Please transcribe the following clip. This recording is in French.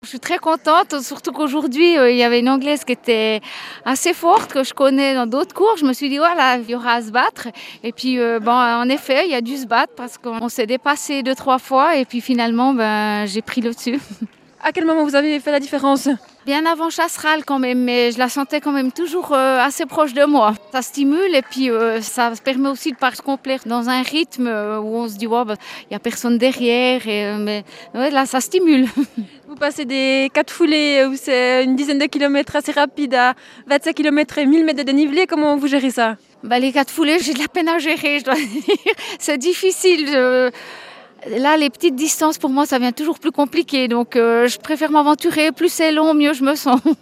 Je suis très contente, surtout qu'aujourd'hui, il y avait une Anglaise qui était assez forte, que je connais dans d'autres cours. Je me suis dit, voilà, il y aura à se battre. Et puis, en effet, il y a dû se battre parce qu'on s'est dépassé 2, 3 fois. Et puis finalement, j'ai pris le dessus. À quel moment vous avez fait la différence? Bien avant Chasseral quand même, mais je la sentais quand même toujours assez proche de moi. Ça stimule et puis ça permet aussi de pas se complaire dans un rythme où on se dit, il n'y a personne derrière. Mais ouais, là, ça stimule. Vous passez des 4 foulées où c'est une dizaine de kilomètres assez rapide à 25 kilomètres et 1000 mètres de dénivelé. Comment vous gérez ça? Les 4 foulées, j'ai de la peine à gérer, je dois dire. C'est difficile. Là, les petites distances, pour moi, ça devient toujours plus compliqué. Donc, je préfère m'aventurer. Plus c'est long, mieux je me sens.